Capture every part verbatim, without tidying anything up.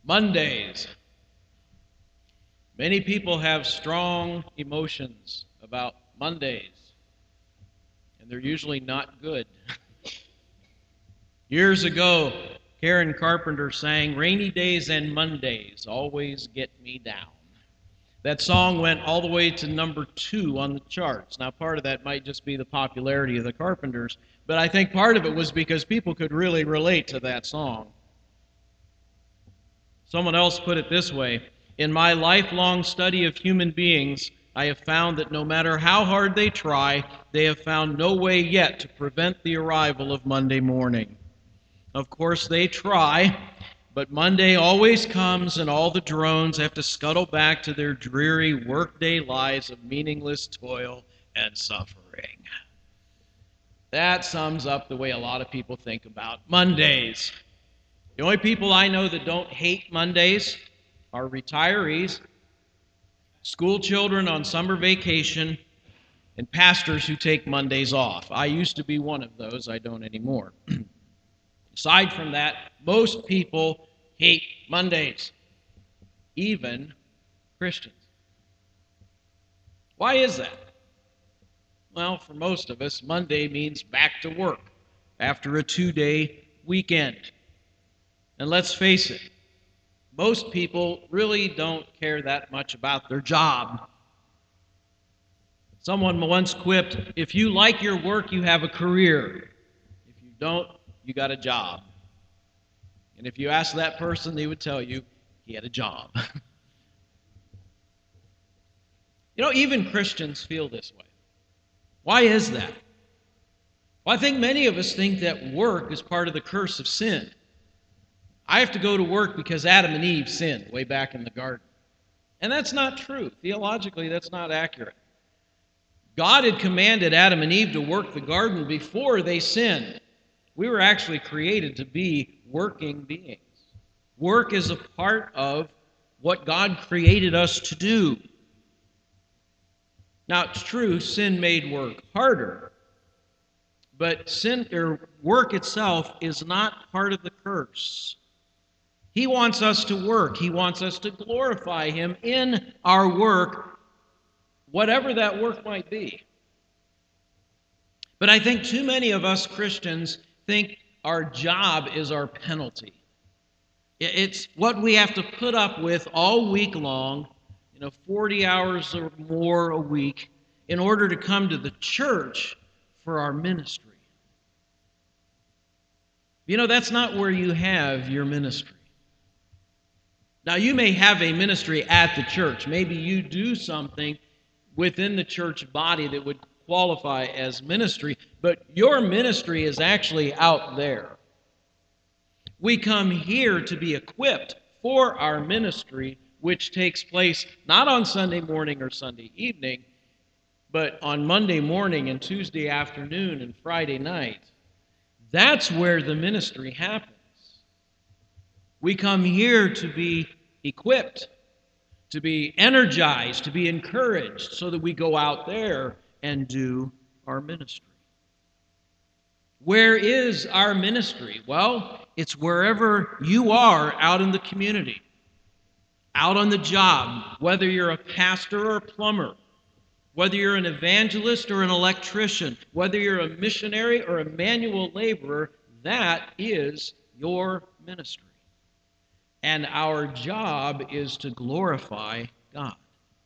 Mondays. Many people have strong emotions about Mondays, and they're usually not good. Years ago, Karen Carpenter sang, "Rainy days and Mondays always get me down." That song went all the way to number two on the charts. Now, part of that might just be the popularity of the Carpenters, but I think part of it was because people could really relate to that song. Someone else put it this way: in my lifelong study of human beings, I have found that no matter how hard they try, they have found no way yet to prevent the arrival of Monday morning. Of course, they try, but Monday always comes and all the drones have to scuttle back to their dreary workday lives of meaningless toil and suffering. That sums up the way a lot of people think about Mondays. The only people I know that don't hate Mondays are retirees, school children on summer vacation, and pastors who take Mondays off. I used to be one of those. I don't anymore. Aside from that, most people hate Mondays, even Christians. Why is that? Well, for most of us, Monday means back to work after a two-day weekend. And let's face it, most people really don't care that much about their job. Someone once quipped, "If you like your work, you have a career. If you don't, you got a job." And if you ask that person, they would tell you he had a job. You know, even Christians feel this way. Why is that? Well, I think many of us think that work is part of the curse of sin. I have to go to work because Adam and Eve sinned way back in the garden. And that's not true. Theologically, that's not accurate. God had commanded Adam and Eve to work the garden before they sinned. We were actually created to be working beings. Work is a part of what God created us to do. Now, it's true, sin made work harder, but sin or work itself is not part of the curse. He wants us to work. He wants us to glorify Him in our work, whatever that work might be. But I think too many of us Christians think our job is our penalty. It's what we have to put up with all week long, you know, forty hours or more a week, in order to come to the church for our ministry. You know, that's not where you have your ministry. Now, you may have a ministry at the church. Maybe you do something within the church body that would qualify as ministry, but your ministry is actually out there. We come here to be equipped for our ministry, which takes place not on Sunday morning or Sunday evening, but on Monday morning and Tuesday afternoon and Friday night. That's where the ministry happens. We come here to be equipped, to be energized, to be encouraged, so that we go out there and do our ministry. Where is our ministry? Well, it's wherever you are out in the community, out on the job, whether you're a pastor or a plumber, whether you're an evangelist or an electrician, whether you're a missionary or a manual laborer, that is your ministry. And our job is to glorify God.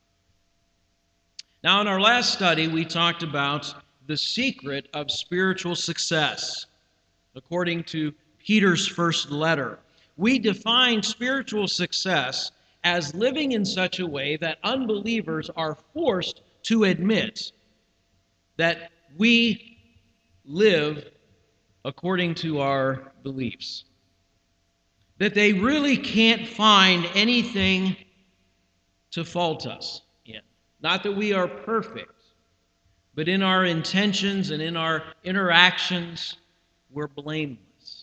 Now, in our last study, we talked about the secret of spiritual success. According to Peter's first letter, we define spiritual success as living in such a way that unbelievers are forced to admit that we live according to our beliefs. That they really can't find anything to fault us in. Not that we are perfect, but in our intentions and in our interactions, we're blameless.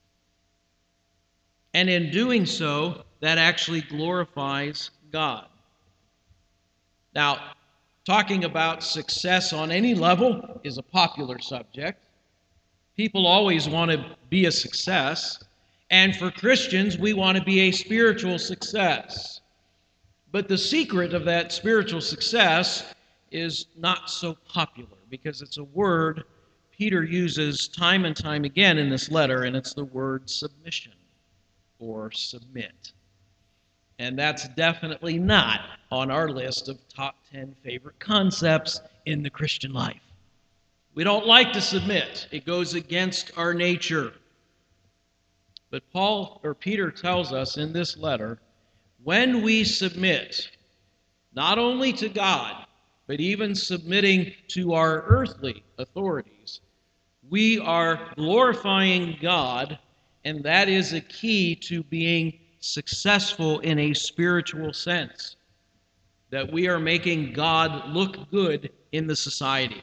And in doing so, that actually glorifies God. Now, talking about success on any level is a popular subject. People always want to be a success. And for Christians, we want to be a spiritual success. But the secret of that spiritual success is not so popular because it's a word Peter uses time and time again in this letter, and it's the word submission or submit. And that's definitely not on our list of top ten favorite concepts in the Christian life. We don't like to submit. It goes against our nature. But Paul or Peter tells us in this letter, when we submit, not only to God, but even submitting to our earthly authorities, we are glorifying God, and that is a key to being successful in a spiritual sense, that we are making God look good in the society.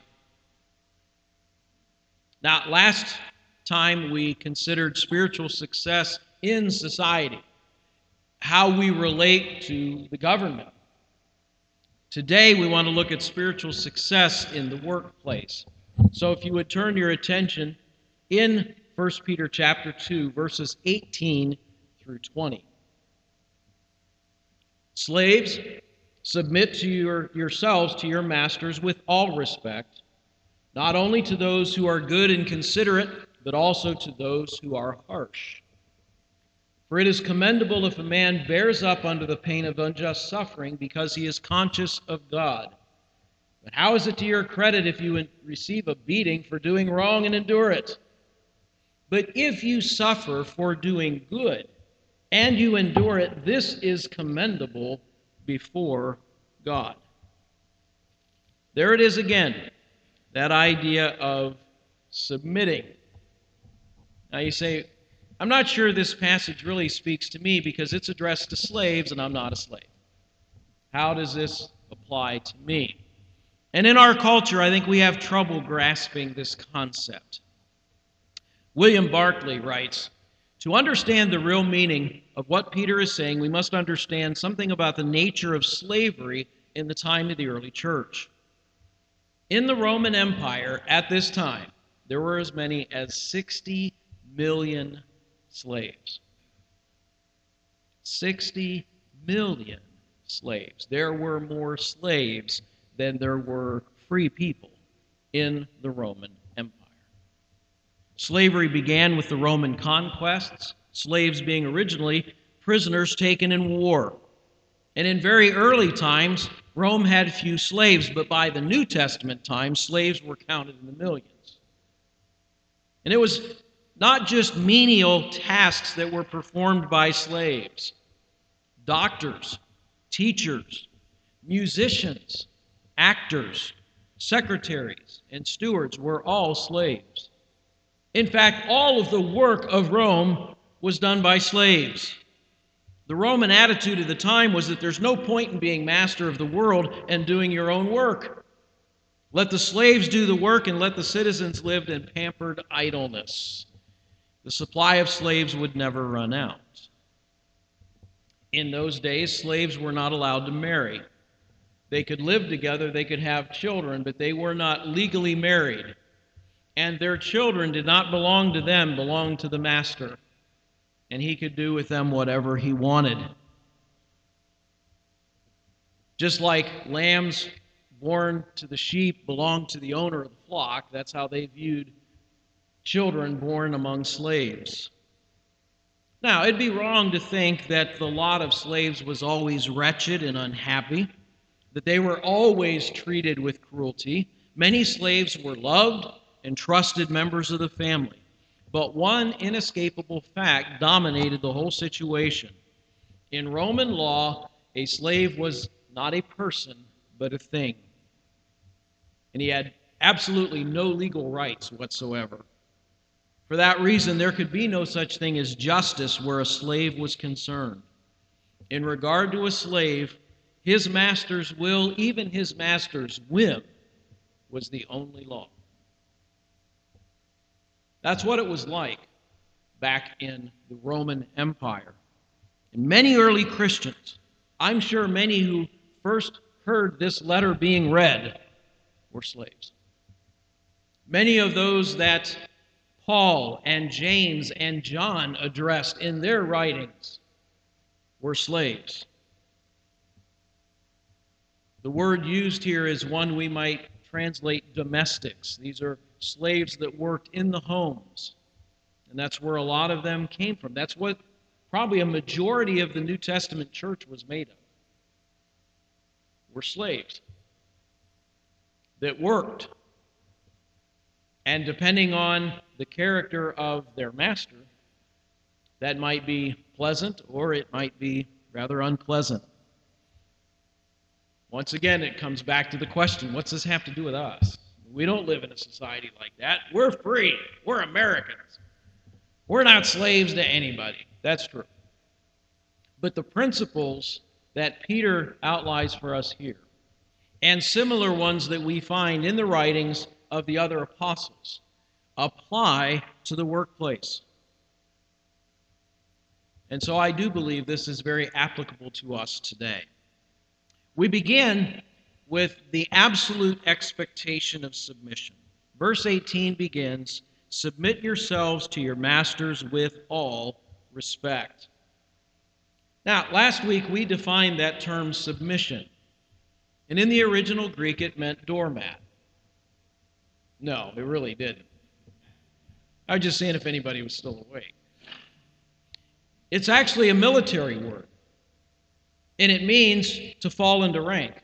Now, last time we considered spiritual success in society, how we relate to the government. Today, we want to look at spiritual success in the workplace. So if you would turn your attention in First Peter chapter two, verses eighteen through twenty. Slaves, submit to your, yourselves to your masters with all respect, not only to those who are good and considerate, but also to those who are harsh. For it is commendable if a man bears up under the pain of unjust suffering because he is conscious of God. But how is it to your credit if you receive a beating for doing wrong and endure it? But if you suffer for doing good and you endure it, this is commendable before God. There it is again, that idea of submitting. Now you say, I'm not sure this passage really speaks to me because it's addressed to slaves and I'm not a slave. How does this apply to me? And in our culture, I think we have trouble grasping this concept. William Barclay writes, to understand the real meaning of what Peter is saying, we must understand something about the nature of slavery in the time of the early church. In the Roman Empire at this time, there were as many as sixty million slaves. sixty million slaves. There were more slaves than there were free people in the Roman Empire. Slavery began with the Roman conquests, slaves being originally prisoners taken in war. And in very early times, Rome had few slaves, but by the New Testament times, slaves were counted in the millions. And it was not just menial tasks that were performed by slaves. Doctors, teachers, musicians, actors, secretaries, and stewards were all slaves. In fact, all of the work of Rome was done by slaves. The Roman attitude at the time was that there's no point in being master of the world and doing your own work. Let the slaves do the work and let the citizens live in pampered idleness. The supply of slaves would never run out. In those days, slaves were not allowed to marry. They could live together, they could have children, but they were not legally married. And their children did not belong to them, belonged to the master. And he could do with them whatever he wanted. Just like lambs born to the sheep belonged to the owner of the flock, that's how they viewed children born among slaves. Now, it'd be wrong to think that the lot of slaves was always wretched and unhappy, that they were always treated with cruelty. Many slaves were loved and trusted members of the family. But one inescapable fact dominated the whole situation. In Roman law, a slave was not a person, but a thing. And he had absolutely no legal rights whatsoever. For that reason, there could be no such thing as justice where a slave was concerned. In regard to a slave, his master's will, even his master's whim, was the only law. That's what it was like back in the Roman Empire. And many early Christians, I'm sure many who first heard this letter being read, were slaves. Many of those that Paul and James and John addressed in their writings were slaves. The word used here is one we might translate domestics. These are slaves that worked in the homes. And that's where a lot of them came from. That's what probably a majority of the New Testament church was made of. Were slaves that worked. And depending on the character of their master, that might be pleasant or it might be rather unpleasant. Once again, it comes back to the question, what's this have to do with us? We don't live in a society like that. We're free. We're Americans. We're not slaves to anybody. That's true. But the principles that Peter outlines for us here, and similar ones that we find in the writings of the other apostles, apply to the workplace. And so I do believe this is very applicable to us today. We begin with the absolute expectation of submission. Verse eighteen begins, "Submit yourselves to your masters with all respect." Now, last week we defined that term submission. And in the original Greek it meant doormat. No, it really didn't. I was just seeing if anybody was still awake. It's actually a military word. And it means to fall into rank.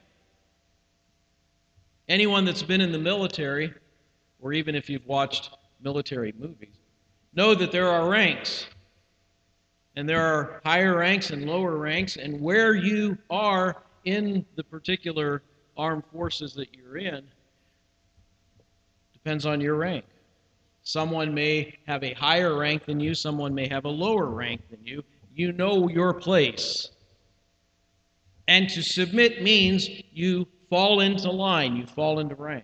Anyone that's been in the military, or even if you've watched military movies, know that there are ranks. And there are higher ranks and lower ranks, and where you are in the particular armed forces that you're in depends on your rank. Someone may have a higher rank than you, someone may have a lower rank than you. You know your place. And to submit means you fall into line, you fall into rank.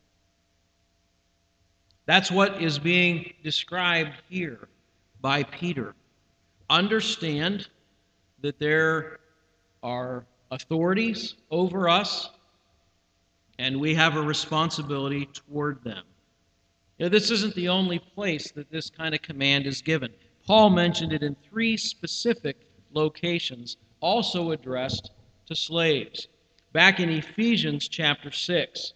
That's what is being described here by Peter. Understand that there are authorities over us, and we have a responsibility toward them. Now, this isn't the only place that this kind of command is given. Paul mentioned it in three specific locations, also addressed to slaves. Back in Ephesians chapter six,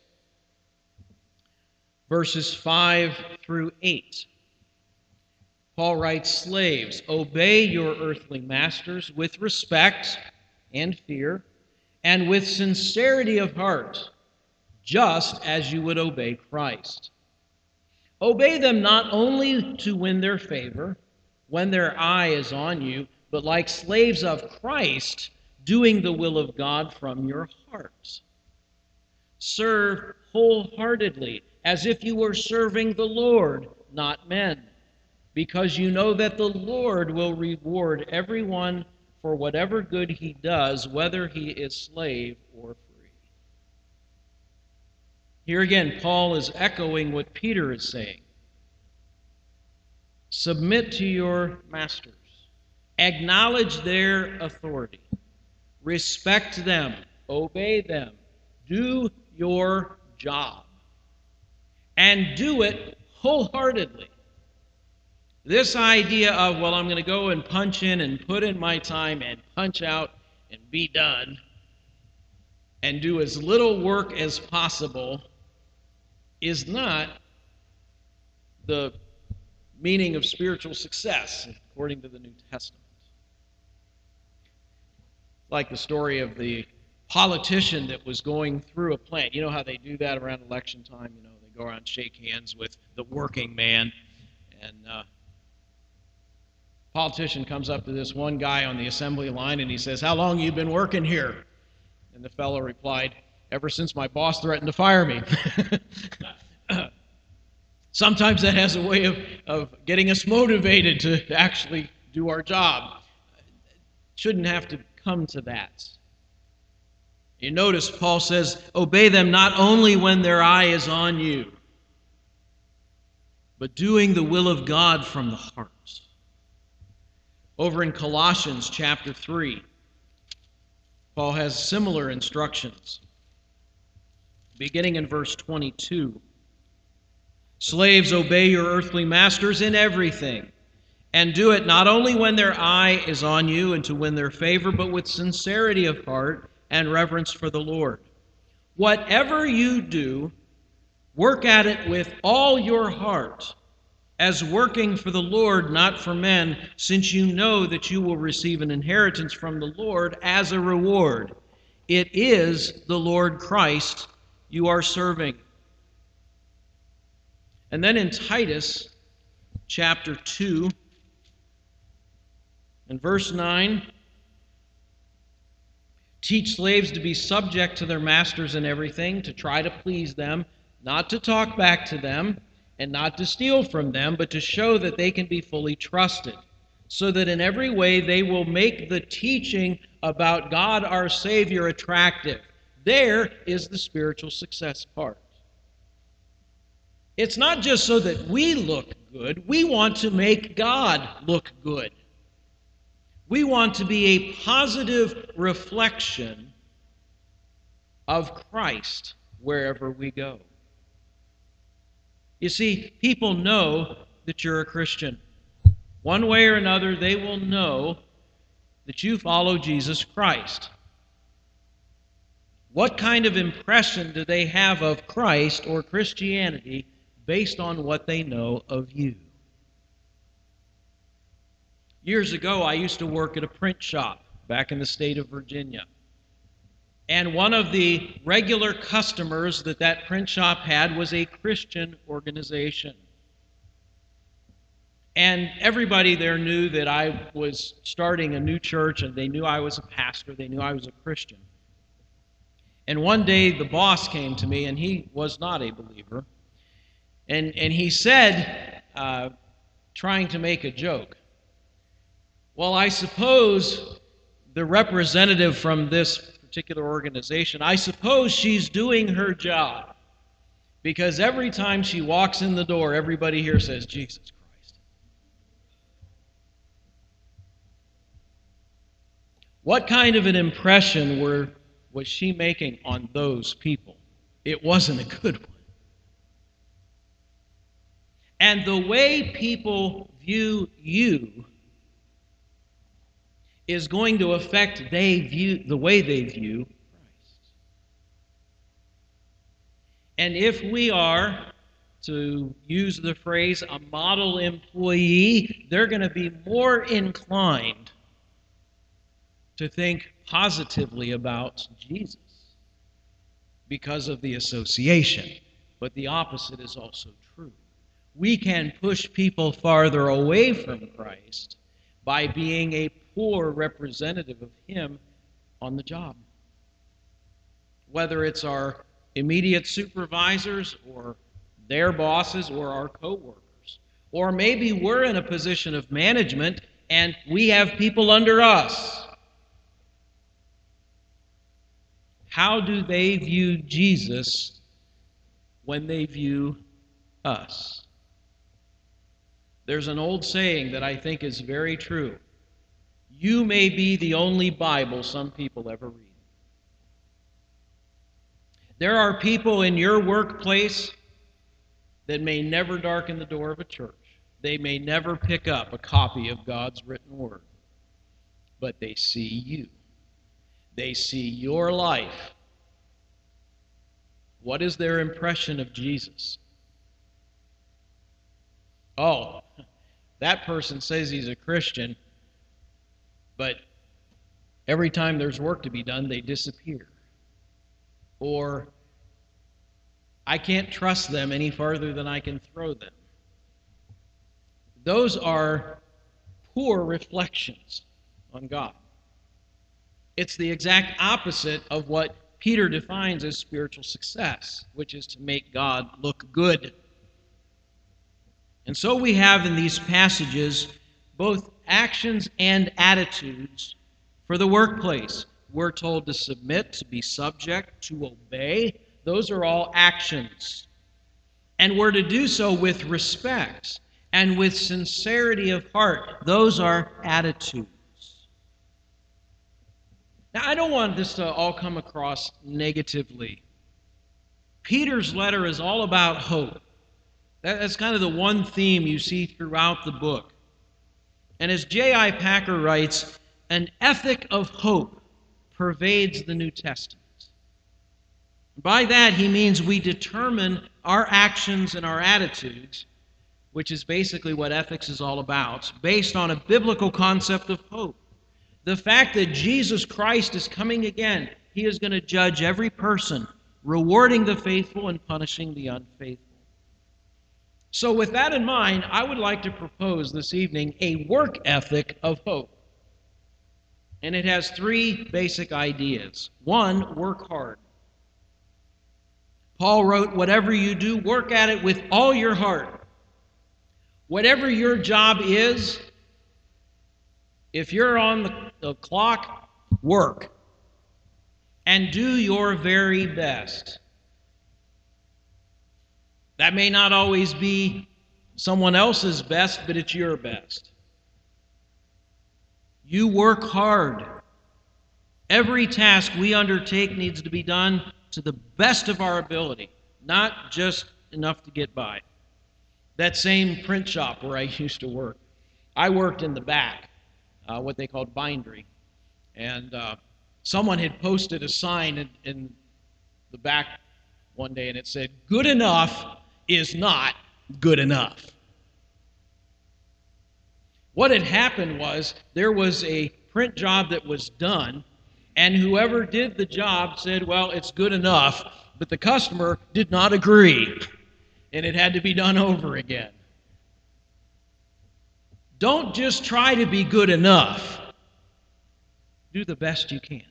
verses five through eight. Paul writes, "Slaves, obey your earthly masters with respect and fear, and with sincerity of heart, just as you would obey Christ. Obey them not only to win their favor when their eye is on you, but like slaves of Christ, doing the will of God from your hearts. Serve wholeheartedly, as if you were serving the Lord, not men, because you know that the Lord will reward everyone for whatever good he does, whether he is slave or free." Here again, Paul is echoing what Peter is saying. Submit to your masters. Acknowledge their authority. Respect them. Obey them. Do your job. And do it wholeheartedly. This idea of, well, I'm going to go and punch in and put in my time and punch out and be done and do as little work as possible is not the meaning of spiritual success, according to the New Testament. Like the story of the politician that was going through a plant. You know how they do that around election time? You know, they go around and shake hands with the working man. And uh, politician comes up to this one guy on the assembly line and he says, "How long have you been working here?" And the fellow replied, "Ever since my boss threatened to fire me." Sometimes that has a way of, of getting us motivated to actually do our job. Shouldn't have to come to that. You notice Paul says, obey them not only when their eye is on you, but doing the will of God from the heart. Over in Colossians chapter three, Paul has similar instructions. Beginning in verse twenty-two, Slaves, obey your earthly masters in everything, and do it not only when their eye is on you and to win their favor, but with sincerity of heart and reverence for the Lord. Whatever you do, work at it with all your heart, as working for the Lord, not for men, since you know that you will receive an inheritance from the Lord as a reward. It is the Lord Christ you are serving. And then in Titus chapter two and verse nine, teach slaves to be subject to their masters in everything, to try to please them, not to talk back to them, and not to steal from them, but to show that they can be fully trusted, so that in every way they will make the teaching about God our Savior attractive. There is the spiritual success part. It's not just so that we look good. We want to make God look good. We want to be a positive reflection of Christ wherever we go. You see, people know that you're a Christian. One way or another, they will know that you follow Jesus Christ. What kind of impression do they have of Christ or Christianity based on what they know of you? Years ago, I used to work at a print shop back in the state of Virginia. And one of the regular customers that that print shop had was a Christian organization. And everybody there knew that I was starting a new church, and they knew I was a pastor. They knew I was a Christian. And one day the boss came to me, and he was not a believer. And, and he said, uh, trying to make a joke, well, I suppose the representative from this particular organization, I suppose she's doing her job, because every time she walks in the door, everybody here says, Jesus Christ. What kind of an impression were, was she making on those people? It wasn't a good one. And the way people view you is going to affect they view the way they view Christ. And if we are, to use the phrase, a model employee, they're going to be more inclined to think positively about Jesus because of the association. But the opposite is also true. We can push people farther away from Christ by being a poor representative of Him on the job. Whether it's our immediate supervisors or their bosses or our co-workers. Or maybe we're in a position of management and we have people under us. How do they view Jesus when they view us? There's an old saying that I think is very true. You may be the only Bible some people ever read. There are people in your workplace that may never darken the door of a church. They may never pick up a copy of God's written word. But they see you. They see your life. What is their impression of Jesus? Oh, that person says he's a Christian, but every time there's work to be done, they disappear. Or, I can't trust them any farther than I can throw them. Those are poor reflections on God. It's the exact opposite of what Peter defines as spiritual success, which is to make God look good. And so we have in these passages both actions and attitudes for the workplace. We're told to submit, to be subject, to obey. Those are all actions. And we're to do so with respect and with sincerity of heart. Those are attitudes. Now, I don't want this to all come across negatively. Peter's letter is all about hope. That's kind of the one theme you see throughout the book. And as J I Packer writes, an ethic of hope pervades the New Testament. By that, he means we determine our actions and our attitudes, which is basically what ethics is all about, based on a biblical concept of hope. The fact that Jesus Christ is coming again, he is going to judge every person, rewarding the faithful and punishing the unfaithful. So with that in mind, I would like to propose this evening a work ethic of hope. And it has three basic ideas. One, work hard. Paul wrote, whatever you do, work at it with all your heart. Whatever your job is, if you're on the, the clock, work. And do your very best. That may not always be someone else's best, but it's your best. You work hard. Every task we undertake needs to be done to the best of our ability, not just enough to get by. That same print shop where I used to work, I worked in the back, uh, what they called bindery. And uh, someone had posted a sign in, in the back one day, and it said, good enough is not good enough. What had happened was there was a print job that was done, and whoever did the job said, well, it's good enough, but the customer did not agree, and it had to be done over again. Don't just try to be good enough. Do the best you can.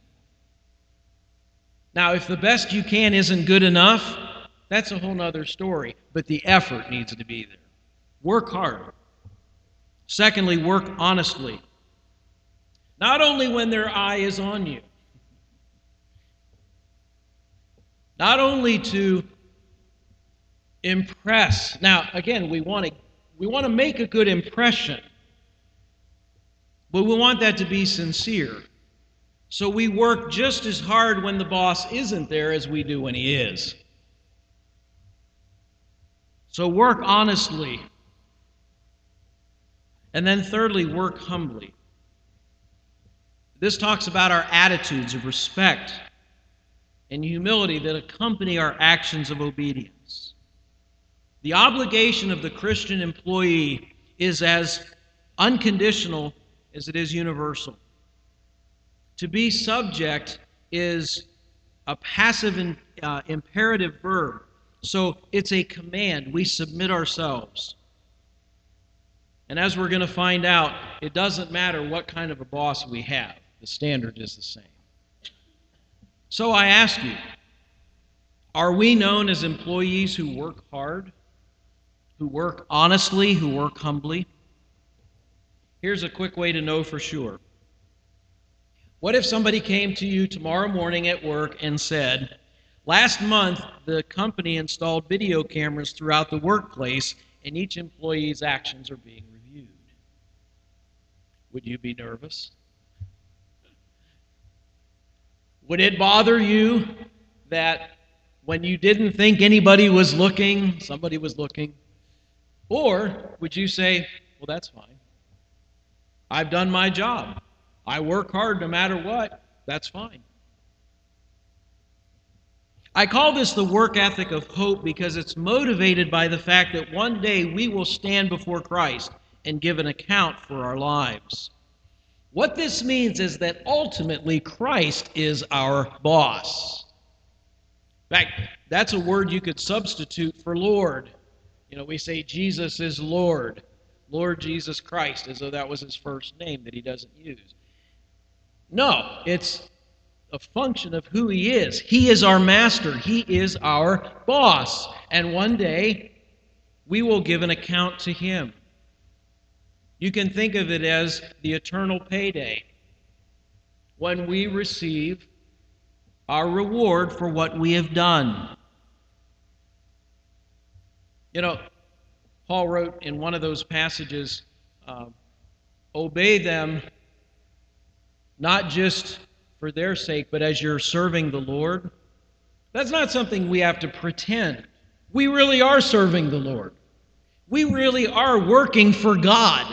Now, if the best you can isn't good enough, that's a whole other story, but the effort needs to be there. Work hard. Secondly, work honestly. Not only when their eye is on you, not only to impress. Now, again, we want to we want to make a good impression, but we want that to be sincere. So we work just as hard when the boss isn't there as we do when he is. So work honestly. And then thirdly, work humbly. This talks about our attitudes of respect and humility that accompany our actions of obedience. The obligation of the Christian employee is as unconditional as it is universal. To be subject is a passive and uh, imperative verb. So it's a command. We submit ourselves. And as we're going to find out, it doesn't matter what kind of a boss we have. The standard is the same. So I ask you, are we known as employees who work hard, who work honestly, who work humbly? Here's a quick way to know for sure. What if somebody came to you tomorrow morning at work and said, last month, the company installed video cameras throughout the workplace, and each employee's actions are being reviewed? Would you be nervous? Would it bother you that when you didn't think anybody was looking, somebody was looking? Or would you say, well, that's fine. I've done my job. I work hard no matter what. That's fine. I call this the work ethic of hope because it's motivated by the fact that one day we will stand before Christ and give an account for our lives. What this means is that ultimately Christ is our boss. In fact, that's a word you could substitute for Lord. You know, we say Jesus is Lord, Lord Jesus Christ, as though that was his first name that he doesn't use. No, it's a function of who he is. He is our master. He is our boss. And one day, we will give an account to him. You can think of it as the eternal payday, when we receive our reward for what we have done. You know, Paul wrote in one of those passages, uh, obey them not just for their sake, but as you're serving the Lord. That's not something we have to pretend. We really are serving the Lord. We really are working for God.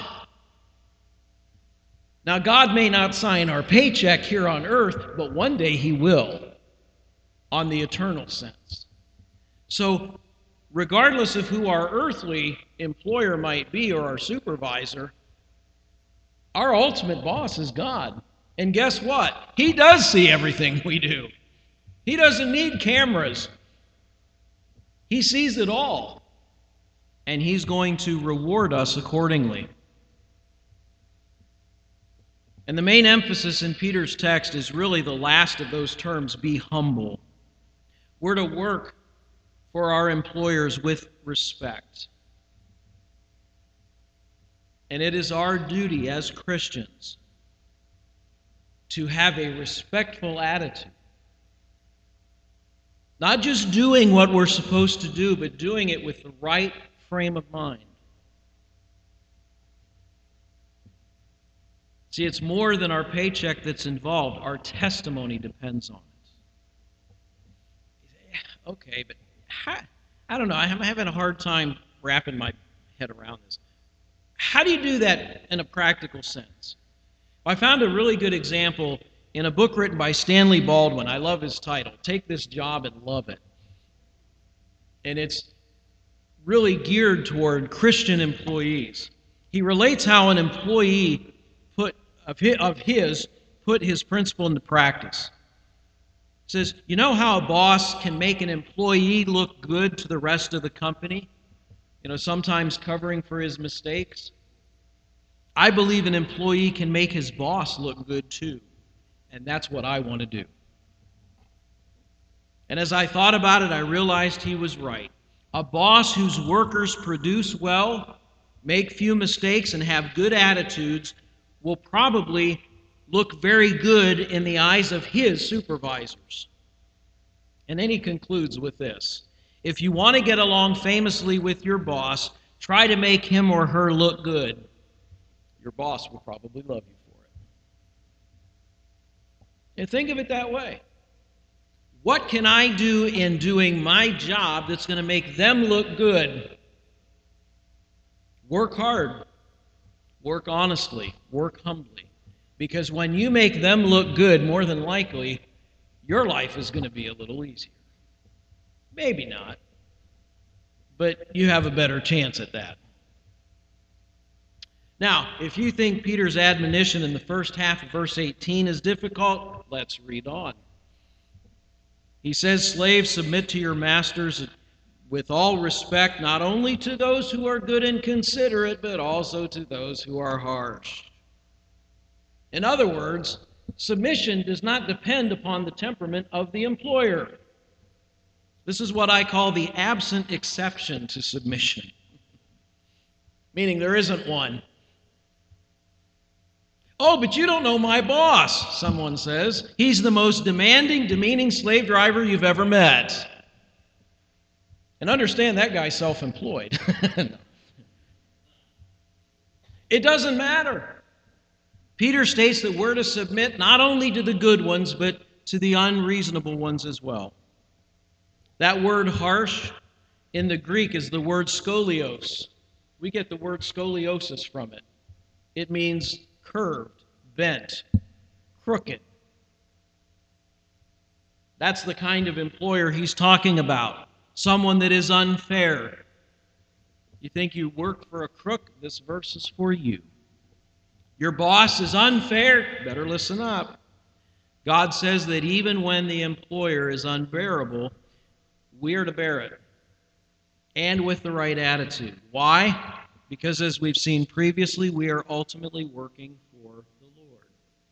Now, God may not sign our paycheck here on earth, but one day He will, on the eternal sense. So, regardless of who our earthly employer might be or our supervisor, our ultimate boss is God. And guess what? He does see everything we do. He doesn't need cameras. He sees it all. And He's going to reward us accordingly. And the main emphasis in Peter's text is really the last of those terms, be humble. We're to work for our employers with respect. And it is our duty as Christians to have a respectful attitude. Not just doing what we're supposed to do, but doing it with the right frame of mind. See, it's more than our paycheck that's involved. Our testimony depends on it. Okay, but how, I don't know. I'm having a hard time wrapping my head around this. How do you do that in a practical sense? I found a really good example in a book written by Stanley Baldwin. I love his title, Take This Job and Love It. And it's really geared toward Christian employees. He relates how an employee put of his, of his put his principle into practice. He says, you know how a boss can make an employee look good to the rest of the company? You know, sometimes covering for his mistakes. I believe an employee can make his boss look good too. And that's what I want to do. And as I thought about it, I realized he was right. A boss whose workers produce well, make few mistakes, and have good attitudes will probably look very good in the eyes of his supervisors. And then he concludes with this. If you want to get along famously with your boss, try to make him or her look good. Your boss will probably love you for it. And think of it that way. What can I do in doing my job that's going to make them look good? Work hard. Work honestly. Work humbly. Because when you make them look good, more than likely, your life is going to be a little easier. Maybe not. But you have a better chance at that. Now, if you think Peter's admonition in the first half of verse eighteen is difficult, let's read on. He says, slaves, submit to your masters with all respect, not only to those who are good and considerate, but also to those who are harsh. In other words, submission does not depend upon the temperament of the employer. This is what I call the absent exception to submission, meaning there isn't one. Oh, but you don't know my boss, someone says. He's the most demanding, demeaning slave driver you've ever met. And understand that guy's self-employed. It doesn't matter. Peter states that we're to submit not only to the good ones, but to the unreasonable ones as well. That word harsh in the Greek is the word skolios. We get the word scoliosis from it. It means curved, bent, crooked. That's the kind of employer he's talking about. Someone that is unfair. You think you work for a crook? This verse is for you. Your boss is unfair? Better listen up. God says that even when the employer is unbearable, we are to bear it. And with the right attitude. Why? Because as we've seen previously, we are ultimately working for the Lord.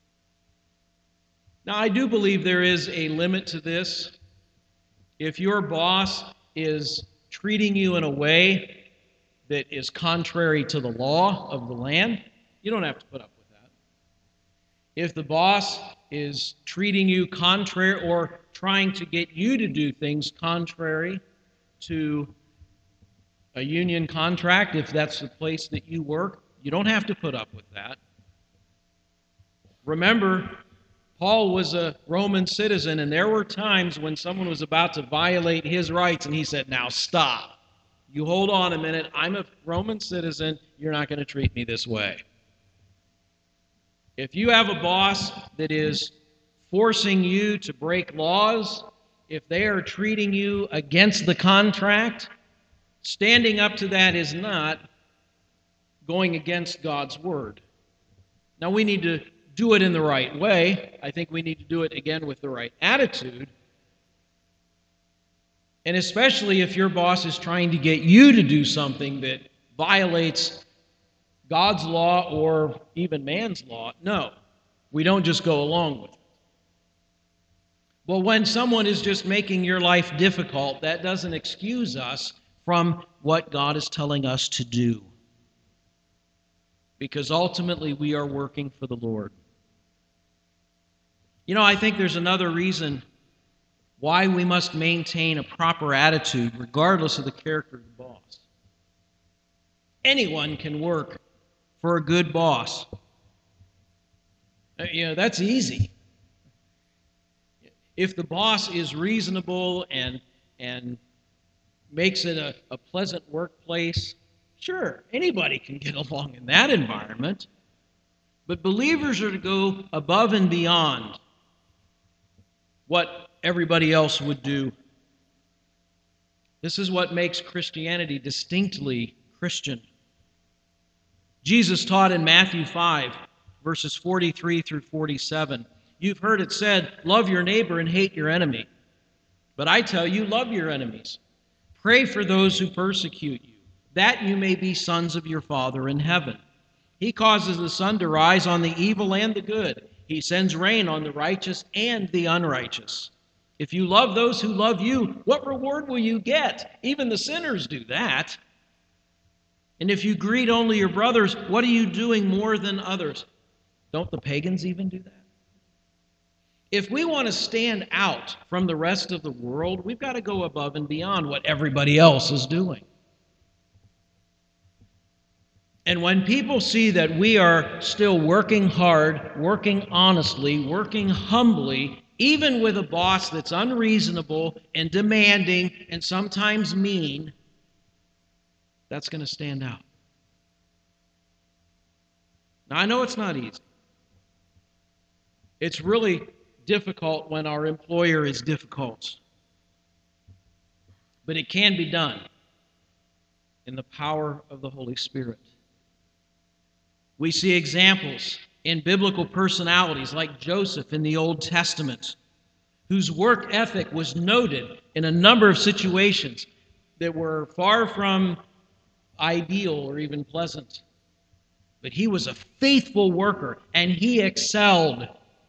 Now, I do believe there is a limit to this. If your boss is treating you in a way that is contrary to the law of the land, you don't have to put up with that. If the boss is treating you contrary or trying to get you to do things contrary to a union contract, if that's the place that you work, you don't have to put up with that. Remember, Paul was a Roman citizen, and there were times when someone was about to violate his rights, and he said, now stop. you hold on a minute. I'm a Roman citizen. You're not going to treat me this way. If you have a boss that is forcing you to break laws, if they are treating you against the contract, standing up to that is not going against God's word. Now, we need to do it in the right way. I think we need to do it, again, with the right attitude. And especially if your boss is trying to get you to do something that violates God's law or even man's law. No, we don't just go along with it. Well, when someone is just making your life difficult, that doesn't excuse us from what God is telling us to do. Because ultimately we are working for the Lord. You know, I think there's another reason why we must maintain a proper attitude regardless of the character of the boss. Anyone can work for a good boss. You know, that's easy. If the boss is reasonable and and makes it a, a pleasant workplace, sure, anybody can get along in that environment. But believers are to go above and beyond what everybody else would do. This is what makes Christianity distinctly Christian. Jesus taught in Matthew five, verses forty-three through forty-seven. You've heard it said, love your neighbor and hate your enemy. But I tell you, love your enemies. Pray for those who persecute you, that you may be sons of your Father in heaven. He causes the sun to rise on the evil and the good. He sends rain on the righteous and the unrighteous. If you love those who love you, what reward will you get? Even the sinners do that. And if you greet only your brothers, what are you doing more than others? Don't the pagans even do that? If we want to stand out from the rest of the world, we've got to go above and beyond what everybody else is doing. And when people see that we are still working hard, working honestly, working humbly, even with a boss that's unreasonable and demanding and sometimes mean, that's going to stand out. Now, I know it's not easy. It's really difficult when our employer is difficult. But it can be done in the power of the Holy Spirit. We see examples in biblical personalities like Joseph in the Old Testament, whose work ethic was noted in a number of situations that were far from ideal or even pleasant. But he was a faithful worker, and he excelled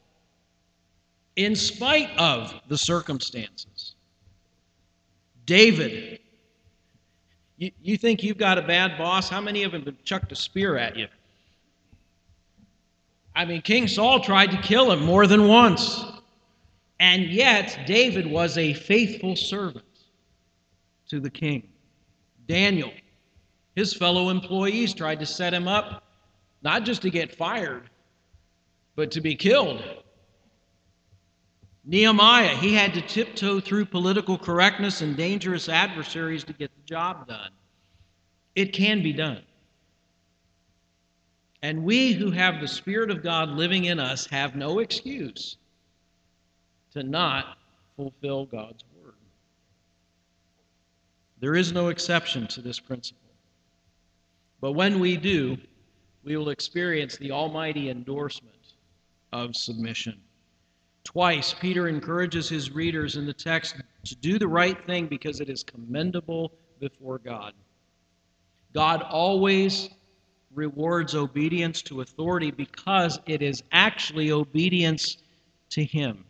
in spite of the circumstances. David, you, you think you've got a bad boss? How many of them have chucked a spear at you? I mean, King Saul tried to kill him more than once. And yet, David was a faithful servant to the king. Daniel, his fellow employees tried to set him up, not just to get fired, but to be killed. Nehemiah, he had to tiptoe through political correctness and dangerous adversaries to get the job done. It can be done. And we who have the Spirit of God living in us have no excuse to not fulfill God's word. There is no exception to this principle. But when we do, we will experience the almighty endorsement of submission. Twice, Peter encourages his readers in the text to do the right thing because it is commendable before God. God always rewards obedience to authority because it is actually obedience to Him.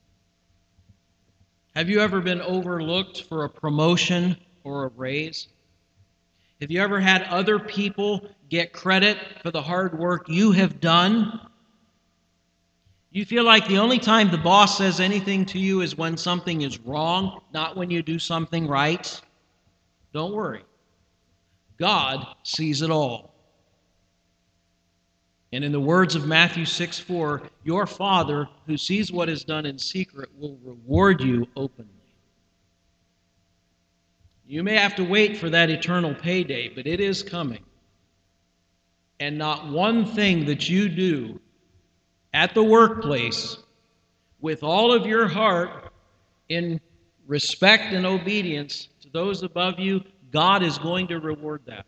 Have you ever been overlooked for a promotion or a raise? Have you ever had other people get credit for the hard work you have done? You feel like the only time the boss says anything to you is when something is wrong, not when you do something right? Don't worry. God sees it all. And in the words of Matthew six four, your Father who sees what is done in secret will reward you openly. You may have to wait for that eternal payday, but it is coming. And not one thing that you do at the workplace with all of your heart in respect and obedience to those above you, God is going to reward that.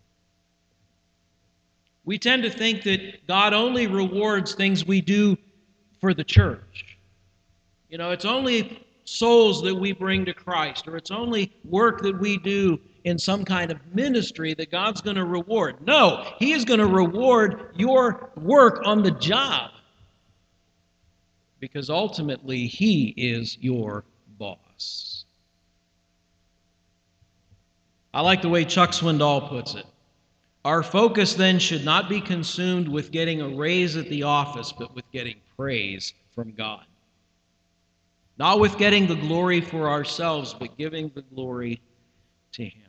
We tend to think that God only rewards things we do for the church. You know, it's only souls that we bring to Christ, or it's only work that we do in some kind of ministry that God's going to reward. No, He is going to reward your work on the job, because ultimately He is your boss. I like the way Chuck Swindoll puts it. Our focus then should not be consumed with getting a raise at the office, but with getting praise from God. Not with getting the glory for ourselves, but giving the glory to Him.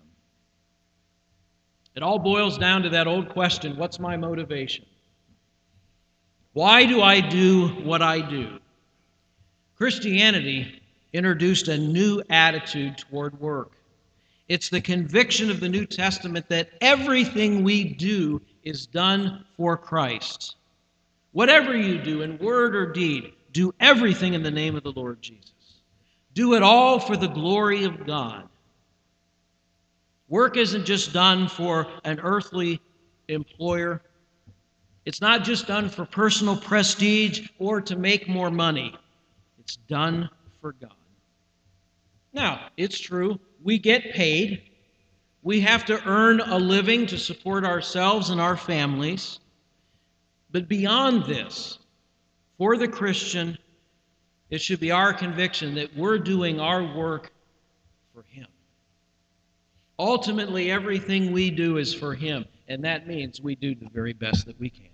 It all boils down to that old question, what's my motivation? Why do I do what I do? Christianity introduced a new attitude toward work. It's the conviction of the New Testament that everything we do is done for Christ. Whatever you do in word or deed, do everything in the name of the Lord Jesus. Do it all for the glory of God. Work isn't just done for an earthly employer. It's not just done for personal prestige or to make more money. It's done for God. Now, it's true, we get paid. We have to earn a living to support ourselves and our families. But beyond this, for the Christian, it should be our conviction that we're doing our work for Him. Ultimately, everything we do is for Him, and that means we do the very best that we can.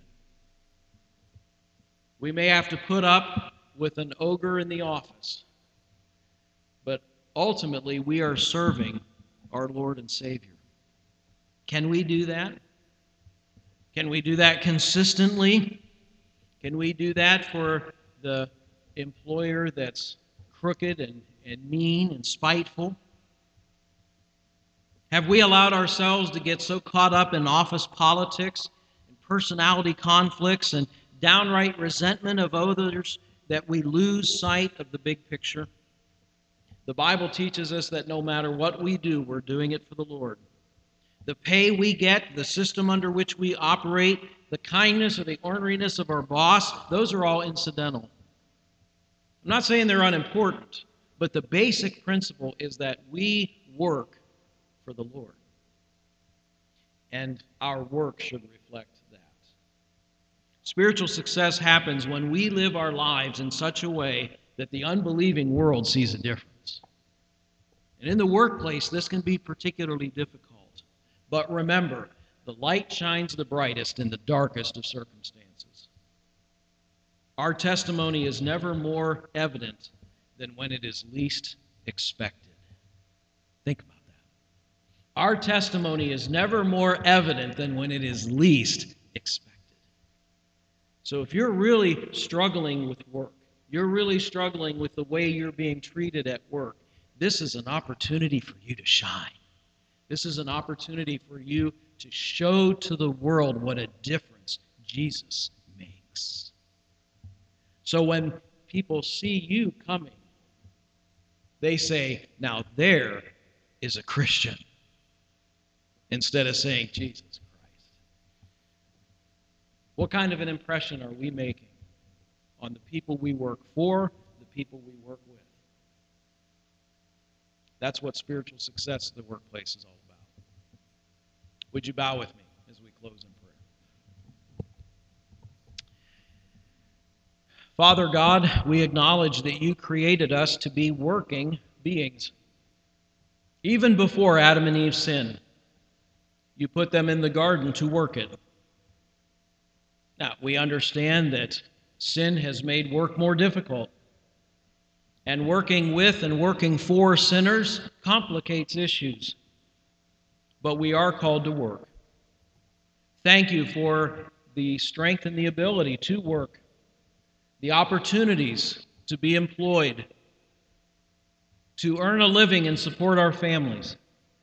We may have to put up with an ogre in the office, but ultimately we are serving our Lord and Savior. Can we do that? Can we do that consistently? Can we do that for the employer that's crooked and, and mean and spiteful? Have we allowed ourselves to get so caught up in office politics and personality conflicts and downright resentment of others that we lose sight of the big picture? The Bible teaches us that no matter what we do, we're doing it for the Lord. The pay we get, the system under which we operate, the kindness or the orneriness of our boss, those are all incidental. I'm not saying they're unimportant, but the basic principle is that we work for the Lord. And our work should reflect that. Spiritual success happens when we live our lives in such a way that the unbelieving world sees a difference. And in the workplace, this can be particularly difficult. But remember, the light shines the brightest in the darkest of circumstances. Our testimony is never more evident than when it is least expected. Think about that. Our testimony is never more evident than when it is least expected. So if you're really struggling with work, you're really struggling with the way you're being treated at work, this is an opportunity for you to shine. This is an opportunity for you to show to the world what a difference Jesus makes. So when people see you coming, they say, now there is a Christian, instead of saying Jesus Christ. What kind of an impression are we making on the people we work for, the people we work with? That's what spiritual success in the workplace is all about. Would you bow with me as we close in prayer? Father God, we acknowledge that you created us to be working beings. Even before Adam and Eve sinned, you put them in the garden to work it. Now, we understand that sin has made work more difficult. And working with and working for sinners complicates issues. But we are called to work. Thank you for the strength and the ability to work, the opportunities to be employed, to earn a living and support our families.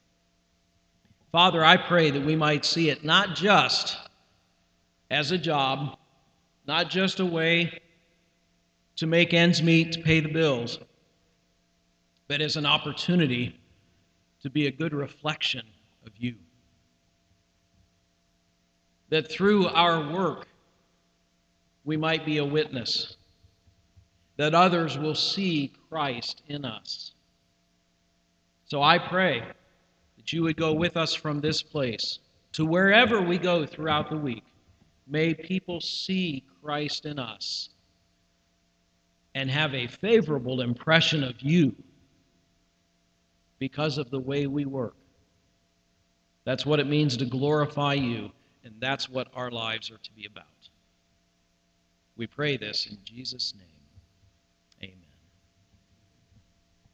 Father, I pray that we might see it not just as a job, not just a way to make ends meet, to pay the bills, but as an opportunity to be a good reflection of you. That through our work, we might be a witness, that others will see Christ in us. So I pray that you would go with us from this place to wherever we go throughout the week. May people see Christ in us and have a favorable impression of you because of the way we work. That's what it means to glorify you, and that's what our lives are to be about. We pray this in Jesus' name.